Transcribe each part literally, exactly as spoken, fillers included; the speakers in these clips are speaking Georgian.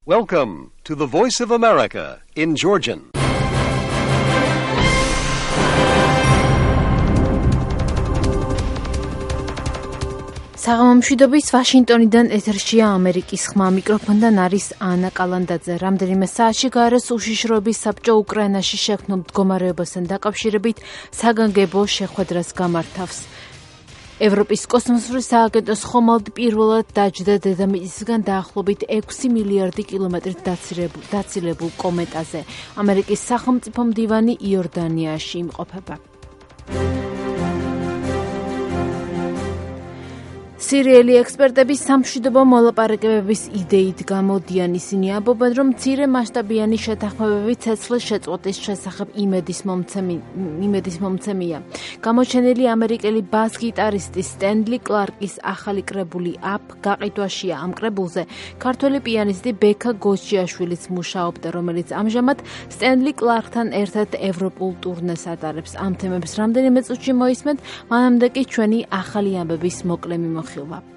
Welcome to the Voice of America in Georgian. საღამომშვიდობის ვაშინგტონიდან ეთერშია ამერიკის ხმა, მიკროფონთან არის ანა კალანდაძე. რამდენიმე საათში გაეროს უშიშროების საბჭო უკრაინაში შექმნილ მდგომარეობასთან დაკავშირებით საგანგებო შეხვედრას გამართავს. ევროპის კოსმოსური სააგენტოს ხომალდი პირველად დაჯდა დედამიწისგან დაახლოებით ექვსი მილიარდი კილომეტრით დაცილებულ კომეტაზე. ამერიკის სახელმწიფო მდივანი იორდანიაში იმყოფება. სირიელი ექსპერტები სამშვიდობო მოლაპარაკებების იდეით გამოდიან. ისინი ამბობენ, რომ მცირე მასშტაბიანი შეთანხმებები ცეცხლის შეწყვეტის შესახებ იმედის მომცემია. გამოჩენილი ამერიკელი ბას-გიტარისტი სტენლი კლარკის ახალი კრებული „Up“ გაყიდვაშია. ამ კრებულზე ქართველი პიანისტი ბექა გოჩიაშვილიც მუშაობდა, რომელიც ამჟამად სტენლი კლარკთან ერთად ევროპულ ტურნეს ატარებს. ამ თემებს რამდენიმე წუთში მოისმენთ, მანამდე კი ჩვენი ახალი ამბების მოკლე მიმოხილვა.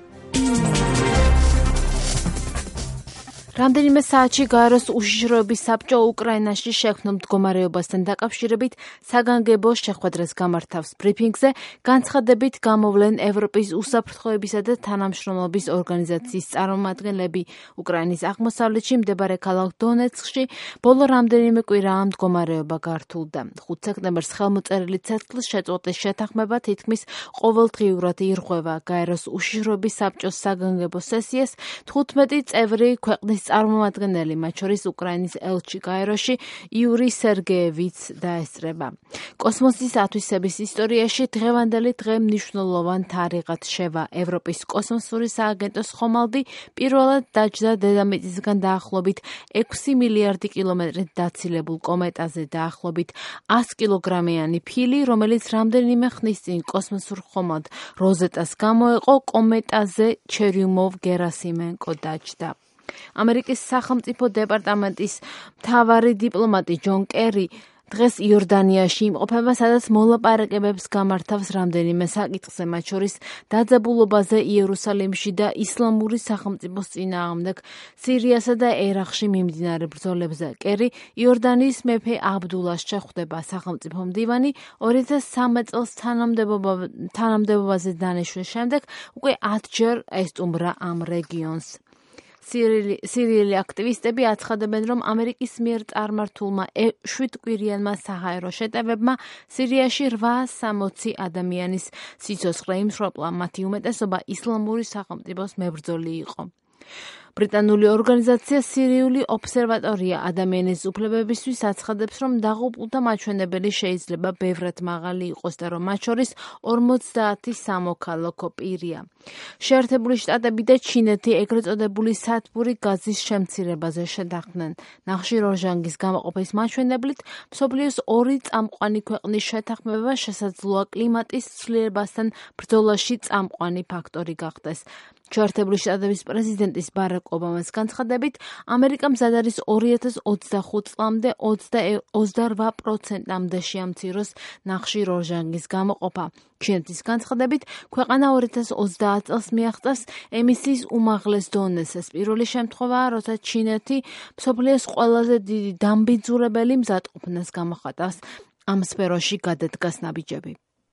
რამდენიმე საათში გაეროს უშიშროების საბჭო უკრაინაში შექმნილ მდგომარეობასთან დაკავშირებით საგანგებო შეხვედრას გამართავს. ბრიფინგზე განცხადებით გამოვლენ ევროპის უსაფრთხოებისა და თანამშრომლობის ორგანიზაციის წარმომადგენლები. უკრაინის აღმოსავლეთში მდებარე ქალაქ დონეცკში ბოლო რამდენიმე კვირა ამ მდგომარეობა გართულდა. ხუთი სექტემბერს ხელმოწერილი ცეცხლის შეწყვეტის შეთანხმება თითქმის ყოველდღიურად ირღვევა. გაეროს უშიშროების საბჭოს საგანგებო სესიას თხუთმეტი წევრი ქვეყნის წარმომადგენელი, მათ შორის უკრაინის ელჩი გაეროში იური სერგეევიც დაესწრება. კოსმოსის ათვისების ისტორიაში დღევანდელი დღე მნიშვნელოვან თარიღად შევა. ევროპის კოსმოსური სააგენტოს ხომალდი პირველად დაჯდა დედამიწისგან დაახლოებით ექვსი მილიარდი კილომეტრით დაცილებულ კომეტაზე. დაახლოებით ასი კილოგრამიანი ფილი, რომელიც რამდენიმე ხნის წინ კოსმოსურ ხომალდ როზეტას გამოეყო, კომეტაზე ჩერიუმოვ-გერასიმენკო დაჯდა. ამერიკის სახელმწიფო დეპარტამენტის მთავარი დიპლომატი ჯონ კერი დღეს იორდანიაში იმყოფება, სადაც მოლაპარაკებებს გამართავს რამდენიმე საკითხზე, მათ შორის დაძაბულობაზე იერუსალიმში და ისლამური სახელმწიფოს წინააღმდეგ სირიასა და ერაყში მიმდინარე ბრძოლებზე. კერი იორდანიის მეფე აბდულას შეხვდება. სახელმწიფო მდივანი ორი ათას სამი წელს თანამდებობაზე დანიშვნის შემდეგ უკვე ათჯერ ესტუმრა ამ რეგიონს. სირიელი აქტივისტები აცხადებენ, რომ ამერიკის მიერ წარმართულმა შვიდკვირიანმა საჰაერო შეტევებმა სირიაში რვაას სამოცი ადამიანის სიცოცხლე იმსხვერპლა, მათი უმეტესობა ისლამური სახელმწიფოს მებრძოლი იყო. ბრიტანული ორგანიზაცია სირიული ობსერვატორია ადამიანის უფლებებისთვის აცხადებს, რომ დაღუპულთა მაჩვენებელი შეიძლება ბევრად მაღალი იყოს და რომ მათ შორის ორმოცდაათი სამოქალაქო პირია. შეერთებული შტატები და ჩინეთი ეგრეთ წოდებული სათბური გაზის შემცირებაზე შეთანხმდნენ. ნახშირორჟანგის გამოყოფის მაჩვენებლით მსოფლიოს ორი წამყვანი ქვეყნის შეთანხმება შესაძლოა კლიმატის ცვლილებასთან ბრძოლაში წამყვანი ფაქტორი გახდეს. შეერთებული შტატების პრეზიდენტის ბარაკ ობამას განცხადებით, ამერიკა მზად არის ორი ათას ოცდახუთ წლამდე ოცდარვა პროცენტამდე შეამციროს ნახშირორჟანგის გამოყოფა. ჩინეთის განცხადებით, ქვეყანა ორი ათას ოცდაათ წელს მიაღწევს ემისიის უმაღლეს დონეს. ეს პირველი შემთხვევაა, როცა ჩინეთი მსოფლიოს ყველაზე დიდი დამბიძურებელი მზადყოფნას გამოხატავს. ამ სფეროში გადადგას ნაბიჯები.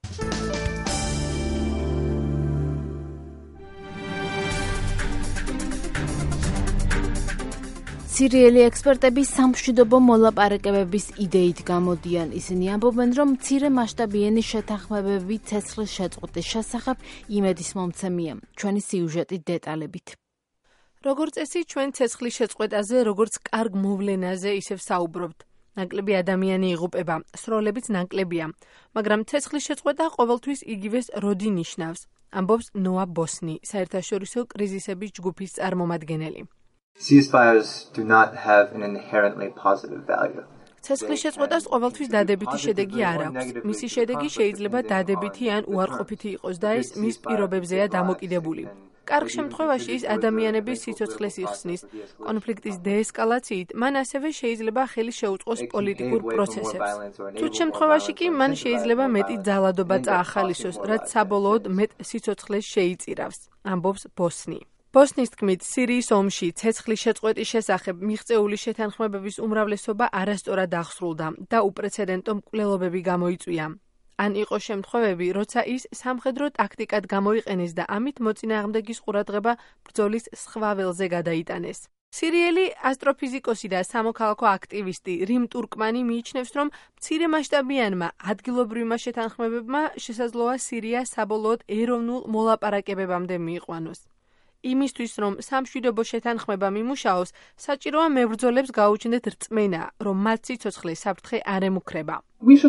სირიელი ექსპერტები სამშვიდობო მოლაპარაკებების იდეით გამოდიან. ისინი ამბობენ, რომ მცირე მასშტაბიანი შეთანხმებები ცეცხლის შეწყვეტის შესახებ იმედის მომცემია. ჩვენი სიუჟეტი დეტალებით. როგორც წესი, ჩვენ ცეცხლის შეწყვეტაზე, როგორც კარგ მოვლენაზე ისევ საუბრობთ. ნაკლები ადამიანი იღუპება, სროლებიც ნაკლებია, მაგრამ ცეცხლის შეწყვეტა ყოველთვის იგივეს როდი ნიშნავს, ამბობს ნოა ბოსნი, საერთაშორისო კრიზისების ჯგუფის წარმომადგენელი. Ceasefires do not have an inherently positive value. ცეცხლის შეწყვეტას ყოველთვის დადებითი შედეგი არ აქვს. მისი შედეგი შეიძლება დადებითი ან უარყოფითი იყოს და ეს მის პირობებზეა დამოკიდებული. კარგ შემთხვევაში ის ადამიანების სიცოცხლეს იხსნის. კონფლიქტის დეესკალაციით მან ასევე შეიძლება ხელი შეუწყოს პოლიტიკურ პროცესებს. თუ შემთხვევაში კი მან შეიძლება მეტი ძალადობა წაახალისოს, რაც საბოლოოდ მეტ სიცოცხლეს შეიწირავს, ამბობს ბოსნი. ბოსნის თქმით, სირიის ომში ცეცხლის შეწყვეტის შესახებ მიღწეული შეთანხმებების უმრავლესობა არასწორად აღსრულდა და უპრეცედენტო მკვლელობები გამოიწვია. ან იყო შემთხვევები, როცა ის სამხედრო ტაქტიკად გამოიყენეს და ამით მოწინააღმდეგის ყურადღება ბრძოლის სხვა ველზე გადაიტანეს. სირიელი ასტროფიზიკოსი და სამოქალაქო აქტივისტი რიმ ტურკმანი მიიჩნევს, რომ მცირემასშტაბიანმა ადგილობრივმა შეთანხმებებმა შესაძლოა სირია საბოლოოდ ეროვნულ მოლაპარაკებებამდე მიიყვანოს. იმისთვის, რომ სამშვიდობო შეთანხმება მიმუშაოს, საჭიროა მებრძოლებს გაუჩნდეთ რწმენა, რომ მათ სიცოცხლე საფრთხე არ ემუქრება.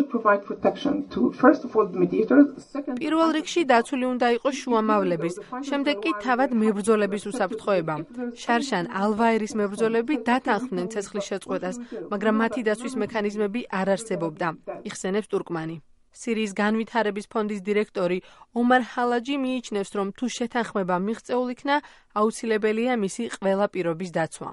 პირველ რიგში დაცული უნდა იყოს შუამავლების, შემდეგ კი თავად მებრძოლების უსაფრთხოება. შარშან ალ-ვაირის მებრძოლები დათანხმდნენ ცეცხლის შეწყვეტას, მაგრამ მათი დაცვის მექანიზმები არ არსებობდა, იხსენებს ტურკმანი. სირიის განვითარების ფონდის დირექტორი ომარ ჰალაჯი მიიჩნევს, რომ თუ შეთანხმება მიღწეულ იქნა, აუცილებელია მისი ყველა პირობის დაცვა.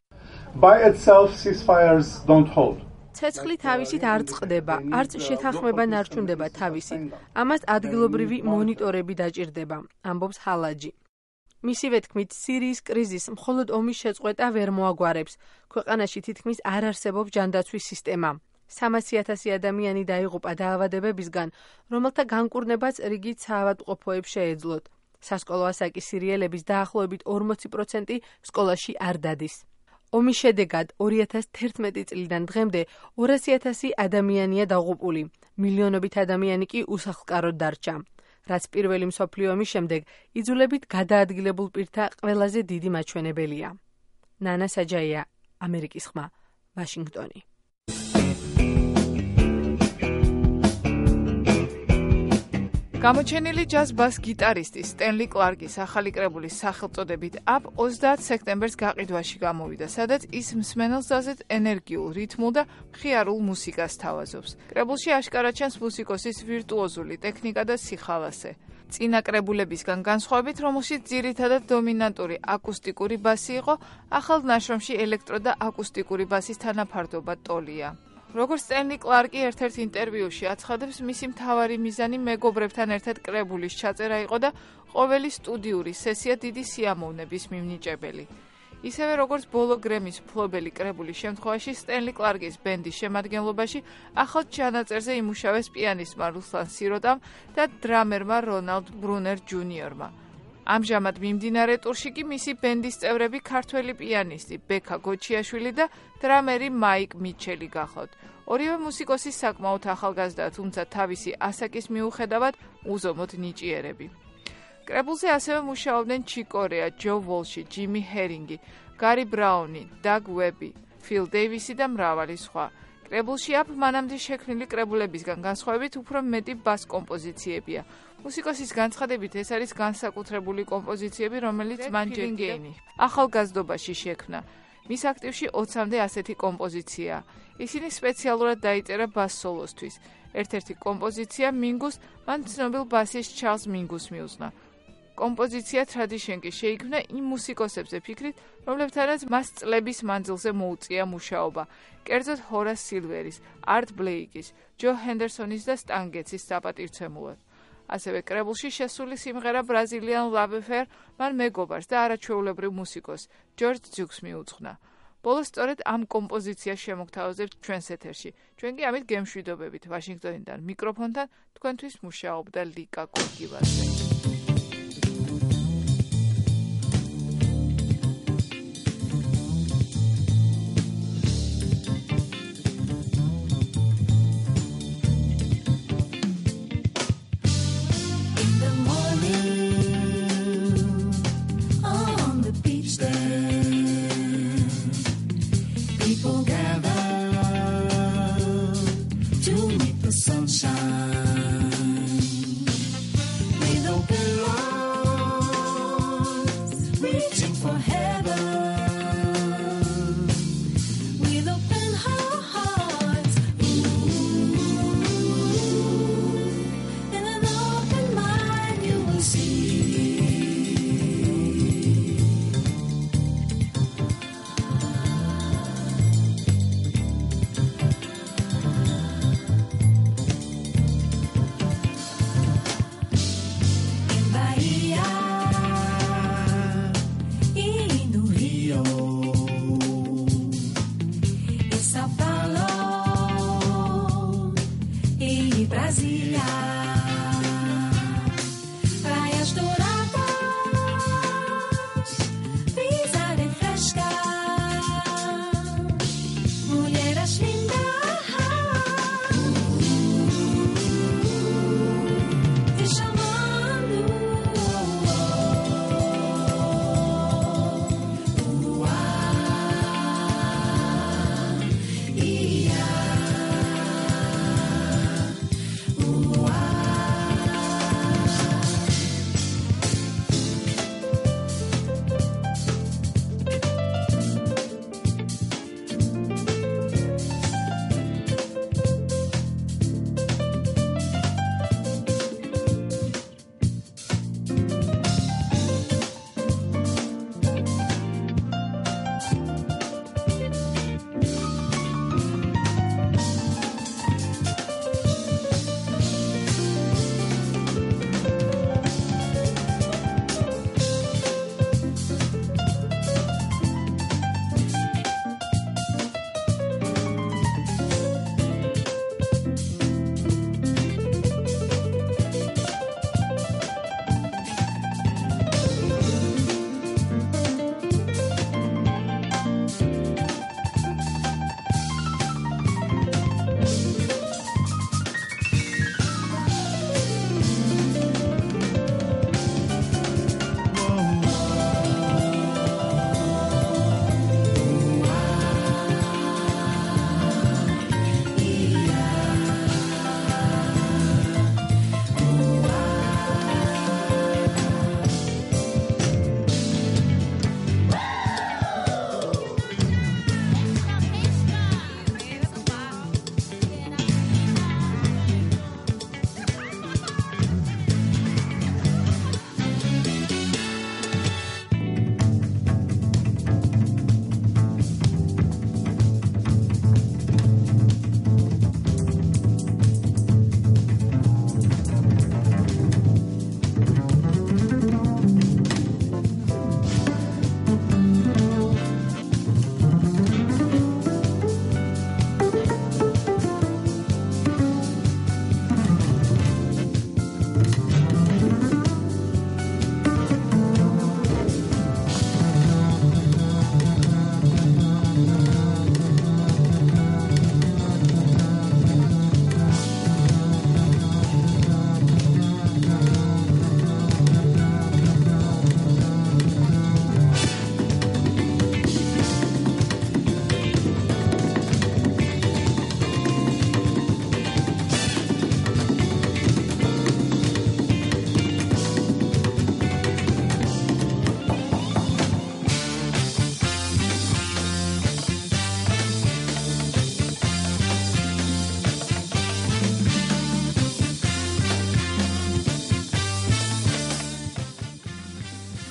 ცეცხლი თავისით არ წყდება, არც შეთანხმება ნარჩუნდება თავისით. ამას ადგილობრივი მონიტორები დაჭირდება, ამბობს ჰალაჯი. მისივე თქმით, სირიის კრიზისს მხოლოდ ომის შეწყვეტა ვერ მოაგვარებს. ქვეყანაში თითქმის არ არსებობს ჯანდაცვის სისტემა. სამასი ათასი ადამიანი დაიღუპა დაავადებებისგან, რომელთა განკურნებაც რიგით საავადმყოფოებს შეეძლოთ. სასკოლო ასაკის სირიელების დაახლოებით ორმოცი პროცენტი სკოლაში არ დადის. ომის შედეგად ორი ათას თერთმეტი წლიდან დღემდე ორასი ათასი ადამიანია დაღუპული, მილიონობით ადამიანი კი უსახლკაროდ დარჩა, რაც პირველი მსოფლიო ომის შემდეგ იძულებით გადაადგილებულ პირთა ყველაზე დიდი მაჩვენებელია. ნანა საჯაია, ამერიკის ხმა, ვაშინგტონი. გამოჩენილი ჯაზ ბას გიტარისტი სტენლი კლარკის ახალი კრებულის სახელწოდებით Up ოცდაათ სექტემბერს გაყიდვაში გამოვიდა, სადაც ის მსმენელს ზაზეთ ენერგიულ, რითმულ და მხიარულ მუსიკას თავაზობს. კრებულში აშკარად ჩანს მუსიკოსის ვირტუოზული ტექნიკა და სიხალასე. წინა კრებულებისგან განსხვავებით, რომელშიც ძირითადად დომინანტური აკუსტიკური ბასი იყო, ახალ ნაშრომში ელექტრო და აკუსტიკური ბასის თანაფარდობა ტოლია. როგორც სტენლი კლარკი ერთ-ერთ ინტერვიუში აცხადებს, მისი მთავარი მიზანი მეგობრებთან ერთად კრებულის ჩაწერა იყო და ყოველი სტუდიური სესია დიდი სიამოვნების მიმნიჭებელი. ისევე როგორც ბოლო გრემის მფლობელი კრებულის შემთხვევაში, სტენლი კლარკის ბენდის შემადგენლობაში ახალ ჩანაწერზე იმუშავეს პიანისტმა რუსლან სიროტამ და დრამერმა რონალდ ბრუნერ ჯუნიორმა. ამჟამად მიმდინარე ტურში კი მისი ბენდის წევრები ქართველი პიანისტი ბექა გოჩიაშვილი და დრამერი მაიკ მიჩელი გახლავთ. ორივე მუსიკოსი საკმაოდ ახალგაზრდა, თუმცა თავისი ასაკის მიუხედავად უზომოდ ნიჭიერები. კრებულზე ასევე მუშაობდნენ ჩიკ კორეა, ჯო ვოლში, ჯიმი ჰერინგი, გარი ბრაუნი, დაგ ვები, ფილ დეივისი და მრავალი სხვა. კრებულში Up მანამდე შექმნილი კრებულებისგან განსხვავებით უფრო მეტი ბას კომპოზიციებია. მუსიკოსის განცხადებით ეს არის განსაკუთრებული კომპოზიციები, რომელიც მან ჯენგეინი ახალგაზრდობაში შექმნა. მის აქტივში ოცამდე ასეთი კომპოზიციაა. ისინი სპეციალურად დაიწერა ბას სოლოსთვის. ერთ-ერთი კომპოზიცია მინგუს მან ცნობილ ბასის ჩარლზ მინგუს მიუძღვნა. კომპოზიცია ტრადიშენკი შეიქმნა იმ მუსიკოსებზე ფიქრით, რომლებთანაც მას წლების მანძილზე მოუწია მუშაობა. კერძოდ ჰორას სილვერის, არტ ბლეიკის, ჯო ჰენდერსონის და სტან გეტსის საპატივცემულოდ. ასევე კრებულში შესული სიმღერა ბრაზილიან Love Affair მან მეგობარს და არაჩვეულებრივ მუსიკოს ჯორჯ ძიუქს მიუძღვნა. ბოლოს სწორედ ამ კომპოზიციას შემოგთავაზებთ ჩვენს ეთერში. ჩვენ კი ამით გემშვიდობებით ვაშინგტონიდან მიკროფონთან თქვენთვის მუშაობდა ლიკა კურგივაძე. Sunshine with a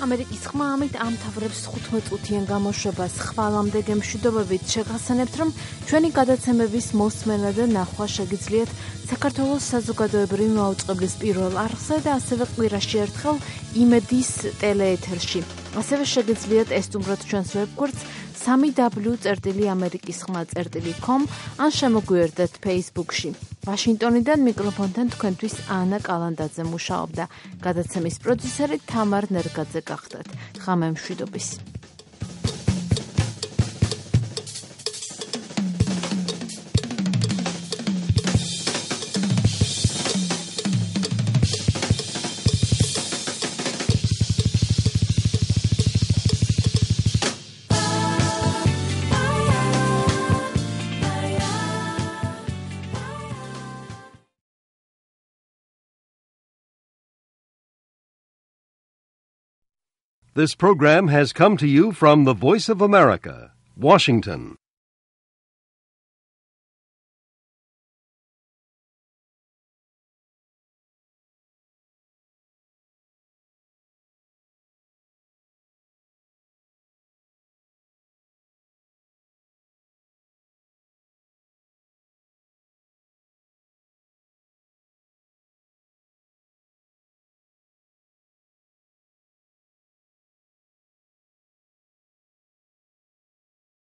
ამერიკის ხმა ამით ამთავრებს თხუთმეტ-წუთიან გამოშვებას. ხვალამდე გემშვიდობებით შეგახსენებთ, რომ ჩვენი გადაცემების მოსმენა და ნახვა შეგიძლიათ საქართველოს საზოგადოებრივი მაუწყებლის პირველ არხზე და ასევე კვირაში ერთხელ იმედის ტელეეთერში. ასევე შეგიძლიათ ესტუმროთ ჩვენს ვებგვერდს სამი დაბლიუ წერტილი ამერიკის ხმა წერტილი com ან შემოგვიერთდეთ Facebook-ში. ვაშინგტონიდან მიკროფონთან თქვენთვის ანა კალანდაძე მუშაობდა. გადაცემის პროდიუსერი თამარ ნერგაძე გახდათ. ღამე მშვიდობის. This program has come to you from the Voice of America, Washington.